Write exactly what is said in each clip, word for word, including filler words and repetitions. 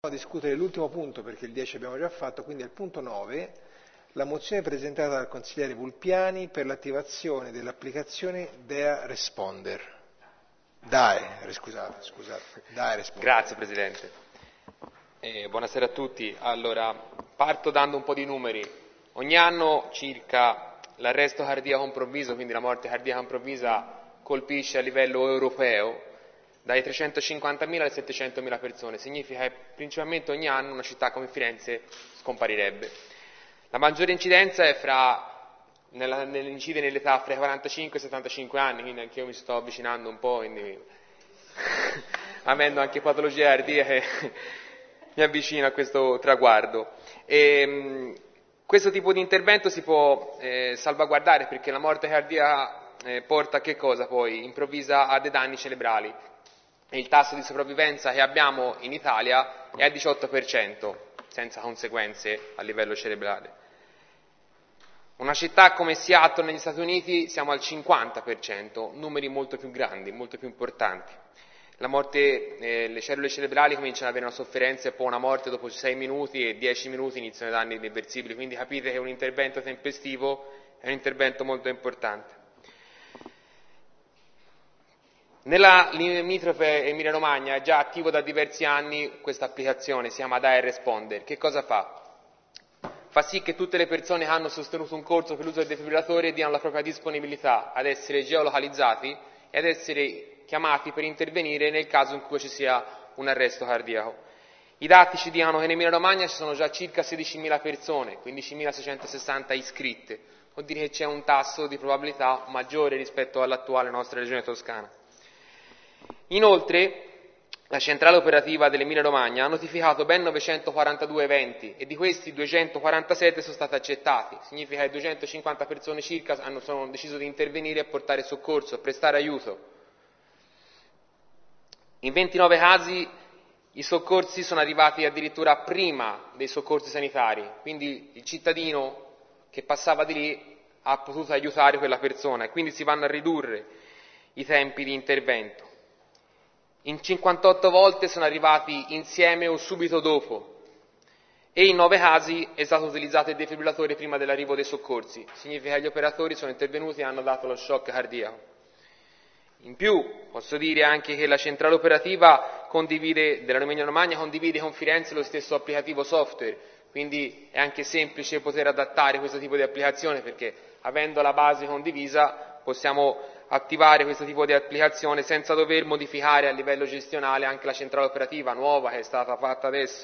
A discutere l'ultimo punto perché il dieci abbiamo già fatto, quindi il punto nove, la mozione presentata dal consigliere Vulpiani per l'attivazione dell'applicazione D E A Responder. D A E, scusate, scusate, D A E Responder. Grazie Presidente. Eh, buonasera a tutti. Allora, parto dando un po' di numeri. Ogni anno circa l'arresto cardiaco improvviso, quindi la morte cardiaca improvvisa, colpisce a livello europeo dai trecentocinquantamila alle settecentomila persone. Significa che principalmente ogni anno una città come Firenze scomparirebbe. La maggiore incidenza è fra, nella, incide nell'età fra i quarantacinque e i settantacinque anni, quindi anche io mi sto avvicinando un po', quindi avendo anche patologie cardiache mi avvicino a questo traguardo. E, mh, questo tipo di intervento si può eh, salvaguardare perché la morte cardiaca eh, porta a che cosa poi? Improvvisa a dei danni cerebrali. E il tasso di sopravvivenza che abbiamo in Italia è al diciotto per cento, senza conseguenze a livello cerebrale. Una città come Seattle negli Stati Uniti siamo al cinquanta per cento, numeri molto più grandi, molto più importanti. La morte, eh, le cellule cerebrali cominciano ad avere una sofferenza e poi una morte dopo sei minuti e dieci minuti iniziano i danni irreversibili, quindi capite che un intervento tempestivo è un intervento molto importante. Nella limitrofe Emilia Romagna è già attivo da diversi anni questa applicazione, si chiama D A E Responder. Che cosa fa? Fa sì che tutte le persone che hanno sostenuto un corso per l'uso del defibrillatore diano la propria disponibilità ad essere geolocalizzati e ad essere chiamati per intervenire nel caso in cui ci sia un arresto cardiaco. I dati ci dicono che in Emilia Romagna ci sono già circa sedicimila persone, quindicimilaseicentosessanta iscritte, vuol dire che c'è un tasso di probabilità maggiore rispetto all'attuale nostra regione toscana. Inoltre, la centrale operativa dell'Emilia Romagna ha notificato ben novecentoquarantadue eventi e di questi duecentoquarantasette sono stati accettati. Significa che duecentocinquanta persone circa hanno sono deciso di intervenire e portare soccorso, a prestare aiuto. In ventinove casi i soccorsi sono arrivati addirittura prima dei soccorsi sanitari, quindi il cittadino che passava di lì ha potuto aiutare quella persona e quindi si vanno a ridurre i tempi di intervento. In cinquantotto volte sono arrivati insieme o subito dopo e in nove casi è stato utilizzato il defibrillatore prima dell'arrivo dei soccorsi. Significa che gli operatori sono intervenuti e hanno dato lo shock cardiaco. In più posso dire anche che la centrale operativa condivide, della Emilia Romagna condivide con Firenze lo stesso applicativo software, quindi è anche semplice poter adattare questo tipo di applicazione perché avendo la base condivisa possiamo attivare questo tipo di applicazione senza dover modificare a livello gestionale anche la centrale operativa nuova che è stata fatta adesso.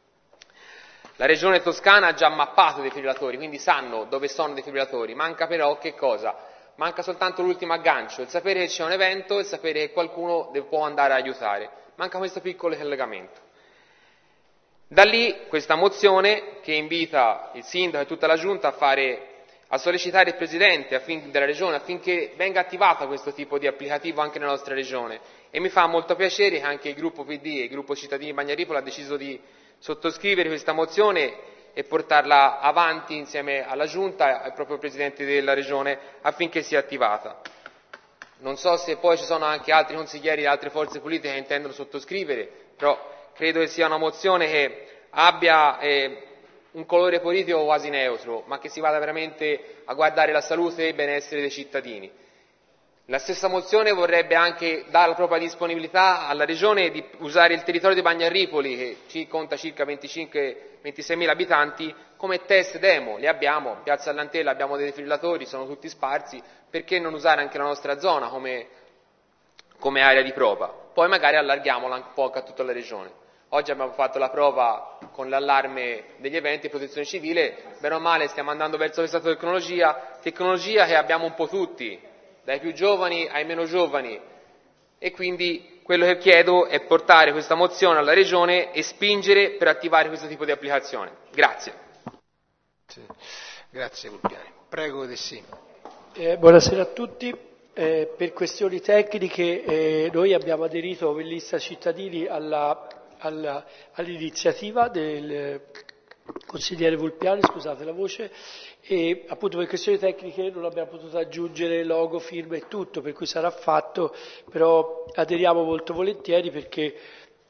La regione toscana ha già mappato i defibrillatori, quindi sanno dove sono i defibrillatori, manca però che cosa? Manca soltanto l'ultimo aggancio, il sapere che c'è un evento e il sapere che qualcuno può andare a aiutare, manca questo piccolo collegamento. Da lì questa mozione che invita il sindaco e tutta la giunta a fare a sollecitare il Presidente della Regione affinché venga attivato questo tipo di applicativo anche nella nostra Regione e mi fa molto piacere che anche il gruppo P D e il gruppo Cittadini Bagnaripolo ha deciso di sottoscrivere questa mozione e portarla avanti insieme alla Giunta e al proprio Presidente della Regione affinché sia attivata. Non so se poi ci sono anche altri consiglieri di altre forze politiche che intendono sottoscrivere, però credo che sia una mozione che abbia eh, un colore politico quasi neutro, ma che si vada veramente a guardare la salute e il benessere dei cittadini. La stessa mozione vorrebbe anche dare la propria disponibilità alla Regione di usare il territorio di Bagnaripoli, che ci conta circa venticinque ventiseimila abitanti, come test demo. Li abbiamo, in Piazza Allantella abbiamo dei defibrillatori, sono tutti sparsi, perché non usare anche la nostra zona come, come area di prova? Poi magari allarghiamola un po' a tutta la Regione. Oggi abbiamo fatto la prova con l'allarme degli eventi, protezione civile, bene o male stiamo andando verso questa tecnologia, tecnologia che abbiamo un po' tutti, dai più giovani ai meno giovani, e quindi quello che chiedo è portare questa mozione alla Regione e spingere per attivare questo tipo di applicazione. Grazie. Sì. Grazie Vulpiani. Prego De Sì. Eh, buonasera a tutti. Eh, per questioni tecniche eh, noi abbiamo aderito come lista cittadini alla Alla, all'iniziativa del consigliere Vulpiani, scusate la voce, e appunto per questioni tecniche non abbiamo potuto aggiungere logo, firma e tutto, per cui sarà fatto, però aderiamo molto volentieri perché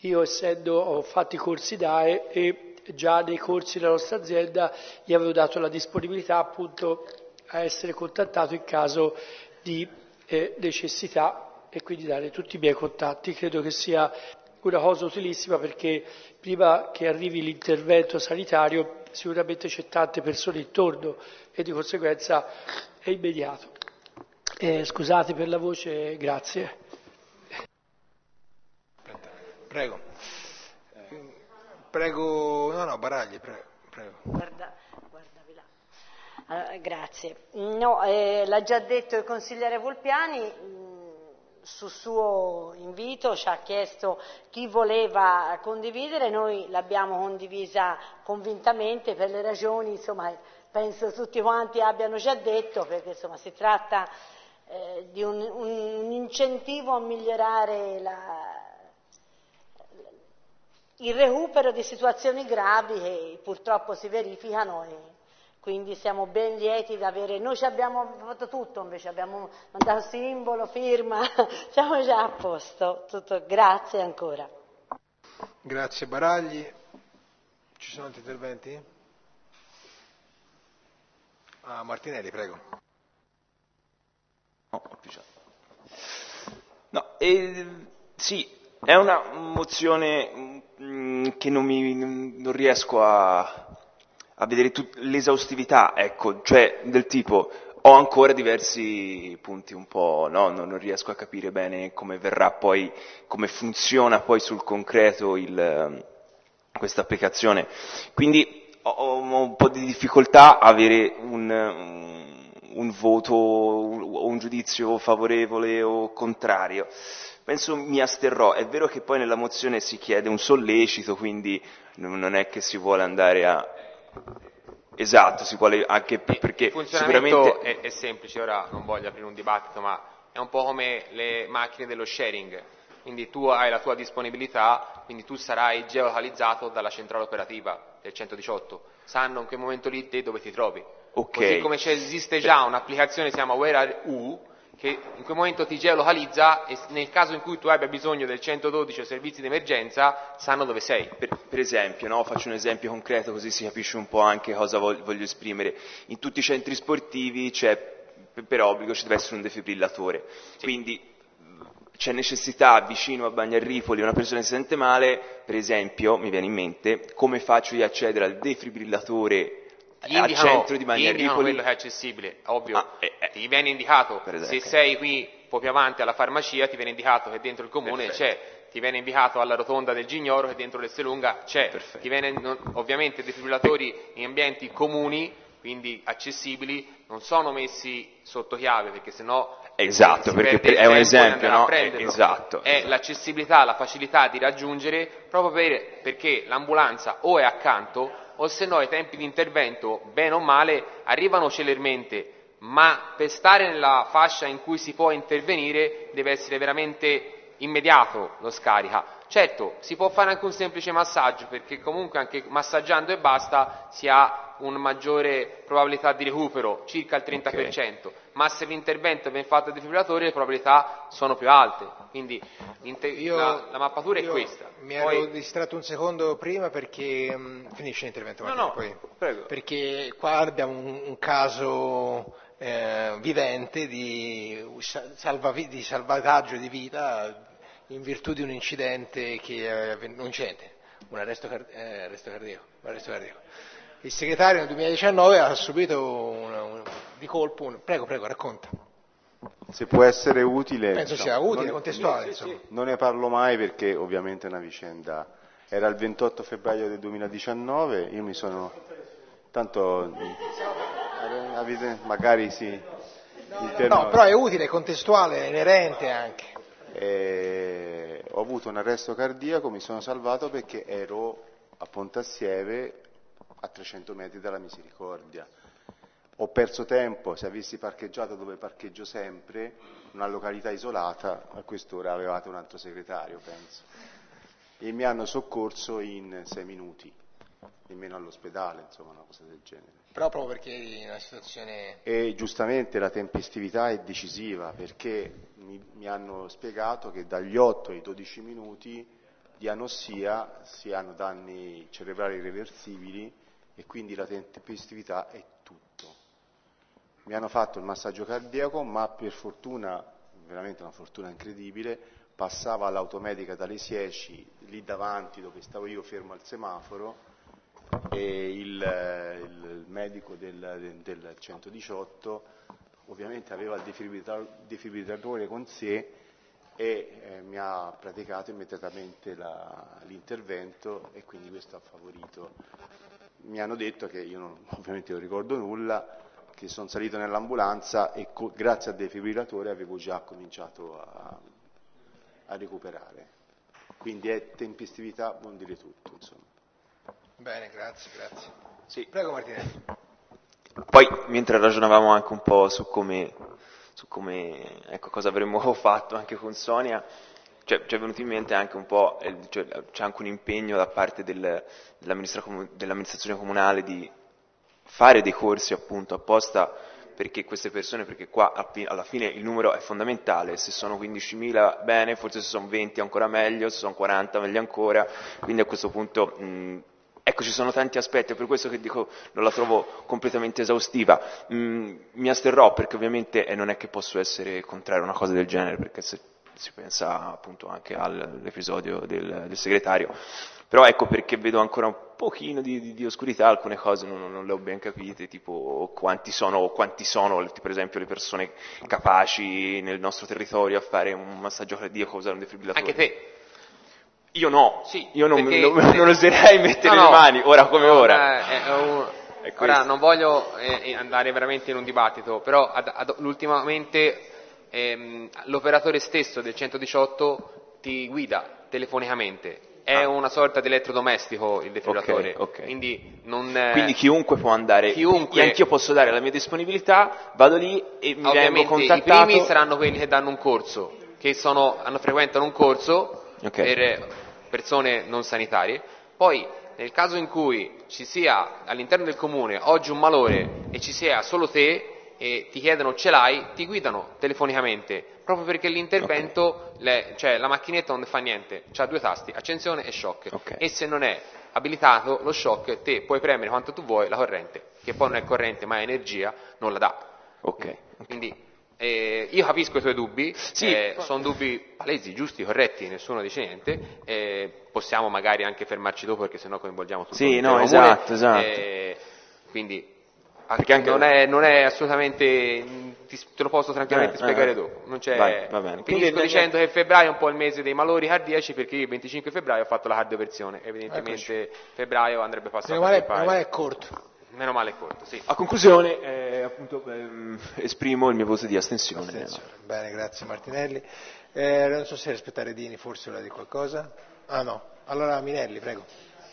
io essendo ho fatto i corsi D A E e già nei corsi della nostra azienda gli avevo dato la disponibilità appunto a essere contattato in caso di eh, necessità e quindi dare tutti i miei contatti. Credo che sia una cosa utilissima perché prima che arrivi l'intervento sanitario sicuramente c'è tante persone intorno e di conseguenza è immediato. Eh, scusate per la voce, grazie. Prego. Prego, no no, Baragli, prego. prego. Guarda, guardavi là. Allora, grazie. No, eh, l'ha già detto il consigliere Vulpiani, mh, su suo invito ci ha chiesto chi voleva condividere, noi l'abbiamo condivisa convintamente per le ragioni, insomma, penso tutti quanti abbiano già detto, perché insomma si tratta eh, di un, un incentivo a migliorare la, il recupero di situazioni gravi che purtroppo si verificano e quindi siamo ben lieti di avere, noi ci abbiamo fatto tutto invece, abbiamo mandato simbolo, firma, siamo già a posto, tutto, grazie ancora. Grazie Baragli, ci sono altri interventi? Ah, Martinelli, prego. No, no eh, sì, è una mozione mh, che non, mi, non riesco a, a vedere tut- l'esaustività, ecco, cioè del tipo ho ancora diversi punti un po', no, non, non riesco a capire bene come verrà poi, come funziona poi sul concreto il, questa applicazione, quindi ho, ho un po' di difficoltà a avere un, un, un voto o un giudizio favorevole o contrario. Penso mi asterrò, è vero che poi nella mozione si chiede un sollecito, quindi non è che si vuole andare a... Esatto, si vuole anche perché il funzionamento sicuramente... è, è semplice, ora non voglio aprire un dibattito, ma è un po' come le macchine dello sharing, quindi tu hai la tua disponibilità, quindi tu sarai geolocalizzato dalla centrale operativa del centodiciotto, sanno in quel momento lì te dove ti trovi. Okay. Così come c'è, esiste già un'applicazione che si chiama Where Are You, che in quel momento ti geolocalizza e nel caso in cui tu abbia bisogno del centododici o servizi di emergenza sanno dove sei. Per, per esempio, no? Faccio un esempio concreto così si capisce un po' anche cosa voglio, voglio esprimere. In tutti i centri sportivi c'è, per, per obbligo ci deve essere un defibrillatore, sì. Quindi c'è necessità vicino a Bagnarrifoli una persona che si sente male, per esempio, mi viene in mente, come faccio io ad accedere al defibrillatore Gli al indicano, centro di gli indicano Bagnarrifoli? Quello che è accessibile, ovvio, ah, eh, eh. ti viene indicato, Per se esempio. sei qui un po' più avanti alla farmacia ti viene indicato che dentro il comune Perfetto. c'è, ti viene indicato alla rotonda del Gignoro che dentro l'Esselunga c'è, Perfetto. ti viene, non, ovviamente defibrillatori in ambienti comuni, quindi accessibili, non sono messi sotto chiave perché sennò Esatto, si perché perde il è un tempo di esempio, andare a no? prenderlo. Esatto. È l'accessibilità, la facilità di raggiungere proprio per, perché l'ambulanza o è accanto o se no i tempi di intervento, bene o male, arrivano celermente, ma per stare nella fascia in cui si può intervenire deve essere veramente immediato lo scarica. Certo, si può fare anche un semplice massaggio, perché comunque anche massaggiando e basta si ha una maggiore probabilità di recupero, circa il trenta per cento, okay. Ma se l'intervento viene fatto dal defibrillatore le probabilità sono più alte, quindi io, la, la mappatura è questa. Mi Poi... ero distratto un secondo prima perché, mh, finisce l'intervento Martino, no, no, poi, prego. Perché qua abbiamo un, un caso eh, vivente di, salvavi, di salvataggio di vita in virtù di un incidente che è un incidente, un arresto, car- eh, arresto cardiaco, un arresto cardiaco. Il segretario nel duemiladiciannove ha subito una, una, di colpo un... Prego, prego, racconta. Se può essere utile... Penso diciamo, sia utile, non, contestuale. Sì, insomma. Sì. Non ne parlo mai perché ovviamente è una vicenda... Era il ventotto febbraio del duemiladiciannove, io mi sono... Tanto... Avete, magari sì... No, no, però è utile, contestuale, è inerente anche. E... Ho avuto un arresto cardiaco, mi sono salvato perché ero a Pontassieve a trecento metri dalla Misericordia. Ho perso tempo, se avessi parcheggiato dove parcheggio sempre, una località isolata, a quest'ora avevate un altro segretario, penso. E mi hanno soccorso in sei minuti, nemmeno all'ospedale, insomma, una cosa del genere. Però proprio perché in una situazione... E giustamente la tempestività è decisiva, perché mi, mi hanno spiegato che dagli otto ai dodici minuti di anossia si hanno danni cerebrali irreversibili e quindi la tempestività è tutto. Mi hanno fatto il massaggio cardiaco, ma per fortuna, veramente una fortuna incredibile, passava l'automedica dalle Sieci, lì davanti dove stavo io fermo al semaforo, e il, il medico del, del centodiciotto ovviamente aveva il defibrillatore con sé e eh, mi ha praticato immediatamente la, l'intervento, e quindi questo ha favorito. Mi hanno detto che io non, ovviamente non ricordo nulla, che sono salito nell'ambulanza e co- grazie al defibrillatore avevo già cominciato a, a recuperare. Quindi è tempestività, vuol dire tutto, insomma. Bene, grazie, grazie. Sì. Prego Martinelli. Poi, mentre ragionavamo anche un po' su come, su come ecco, cosa avremmo fatto anche con Sonia, cioè, ci è venuto in mente anche un po', eh, cioè, c'è anche un impegno da parte del, dell'amministrazione comunale di fare dei corsi appunto apposta perché queste persone, perché qua alla fine il numero è fondamentale, se sono quindicimila bene, forse se sono venti ancora meglio, se sono quaranta meglio ancora, quindi a questo punto mh, ecco, ci sono tanti aspetti, è per questo che dico non la trovo completamente esaustiva. Mm, mi asterrò perché ovviamente eh, non è che posso essere contrario a una cosa del genere, perché se si pensa appunto anche all'episodio del, del segretario, però ecco perché vedo ancora un pochino di, di, di oscurità, alcune cose non, non le ho ben capite, tipo quanti sono, quanti sono per esempio le persone capaci nel nostro territorio a fare un massaggio cardiaco, usare un defibrillatore. Anche te. Io no, sì, io non, perché, non, non oserei mettere no, le no, mani, ora come no, ora. È, è un, è ora non voglio eh, andare veramente in un dibattito, però ad, ad, ultimamente ehm, l'operatore stesso del centodiciotto ti guida telefonicamente, è ah. una sorta di elettrodomestico il defibrillatore, okay, okay. Quindi, non, quindi chiunque può andare, chiunque, e anch'io posso dare la mia disponibilità, vado lì e mi vengo contattato. I primi saranno quelli che danno un corso, che sono, hanno, frequentano un corso okay. per persone non sanitarie, poi nel caso in cui ci sia all'interno del comune oggi un malore e ci sia solo te e ti chiedono ce l'hai, ti guidano telefonicamente, proprio perché l'intervento, okay. le, cioè la macchinetta non fa niente, ha due tasti, accensione e shock, okay. e se non è abilitato lo shock te puoi premere quanto tu vuoi la corrente, che poi non è corrente ma è energia, non la dà. Okay. Quindi eh, io capisco i tuoi dubbi, sì. eh, sono dubbi palesi, giusti, corretti, nessuno dice niente, eh, possiamo magari anche fermarci dopo perché sennò coinvolgiamo tutto sì, il no, comune, esatto, esatto. Eh, quindi perché anche non, è, non è assolutamente, ti, te lo posso tranquillamente eh, spiegare eh, dopo, non c'è, vai, va bene. Finisco Quindi, dicendo che febbraio è un po' il mese dei malori cardiaci perché io il venticinque febbraio ho fatto la cardioversione, evidentemente Eccoci. febbraio andrebbe passato meno male, meno male è corto. Meno male è corto, sì. A conclusione, eh, appunto, ehm, esprimo il mio voto di astensione. astensione. Bene, grazie Martinelli. Eh, non so se rispettare Dini, forse vuole dire qualcosa? Ah no, allora Minelli, prego.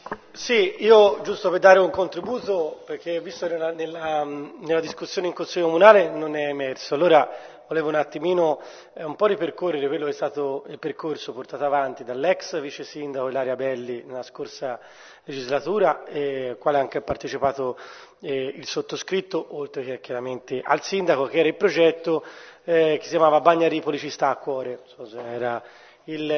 Sì, io giusto per dare un contributo, perché visto che nella, nella, nella discussione in Consiglio Comunale non è emerso, allora volevo un attimino eh, un po' ripercorrere quello che è stato il percorso portato avanti dall'ex vice sindaco Ilaria Belli nella scorsa legislatura, eh, quale anche ha partecipato eh, il sottoscritto, oltre che chiaramente al sindaco, che era il progetto eh, che si chiamava Bagnaripoli ci sta a cuore, non so se era il,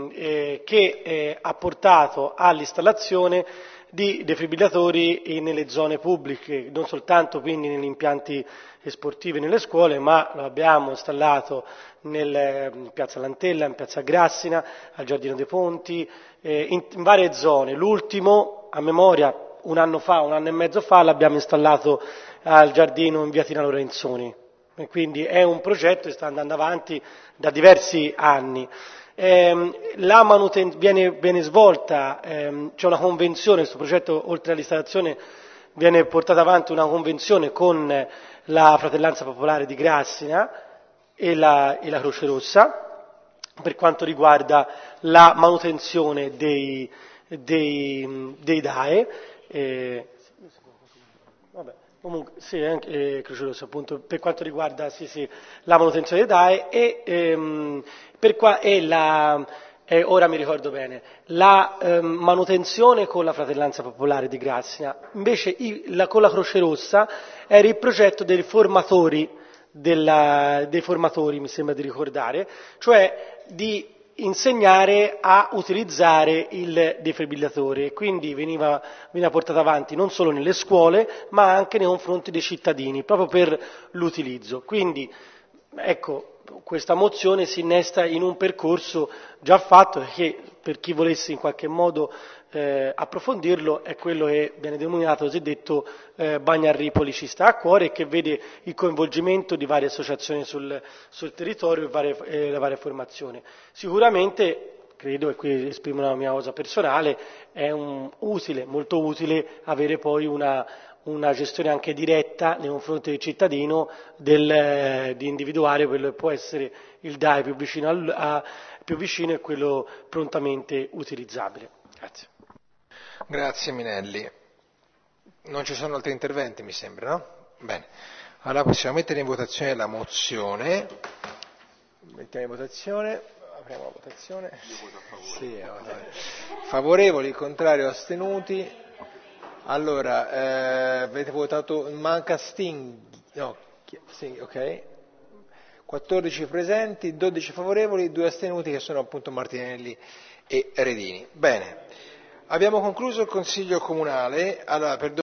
eh, che eh, ha portato all'installazione di defibrillatori nelle zone pubbliche, non soltanto quindi negli impianti sportivi nelle scuole, ma lo abbiamo installato nel, in piazza Lantella, in piazza Grassina, al Giardino dei Ponti, eh, in, in varie zone. L'ultimo, a memoria, un anno fa, un anno e mezzo fa, l'abbiamo installato al giardino in via Tina Lorenzoni. E quindi è un progetto che sta andando avanti da diversi anni. Eh, la manuten- viene, viene svolta, ehm, c'è una convenzione, questo progetto oltre all'installazione viene portata avanti una convenzione con la Fratellanza Popolare di Grassina e la, e la Croce Rossa per quanto riguarda la manutenzione dei, dei, dei D A E. Eh, vabbè. Comunque, sì, anche eh, Croce Rossa, appunto, per quanto riguarda sì, sì, la manutenzione dei D A E e, ehm, per qua, e la, eh, ora mi ricordo bene, la ehm, manutenzione con la Fratellanza Popolare di Grassina. Invece i, la, con la Croce Rossa era il progetto dei formatori, della, dei formatori, mi sembra di ricordare, cioè di insegnare a utilizzare il defibrillatore, quindi veniva, veniva portato avanti non solo nelle scuole ma anche nei confronti dei cittadini, proprio per l'utilizzo. Quindi ecco, questa mozione si innesta in un percorso già fatto che per chi volesse in qualche modo eh, approfondirlo è quello che viene denominato cosiddetto eh, Bagnarripoli ci sta a cuore e che vede il coinvolgimento di varie associazioni sul, sul territorio e varie, eh, le varie formazioni. Sicuramente, credo, e qui esprimo la mia cosa personale, è un, utile, molto utile avere poi una, una gestione anche diretta nei confronti del cittadino del, eh, di individuare quello che può essere il D A E più vicino, al, a, più vicino e quello prontamente utilizzabile. Grazie. Grazie Minelli. Non ci sono altri interventi, mi sembra, no? Bene. Allora possiamo mettere in votazione la mozione. Mettiamo in votazione. Apriamo la votazione. Sì, favorevoli, contrari o astenuti. Allora, eh, avete votato, manca Sting, no, Sting, ok. quattordici presenti, dodici favorevoli, due astenuti che sono appunto Martinelli e Redini. Bene. Abbiamo concluso il Consiglio Comunale. Allora, per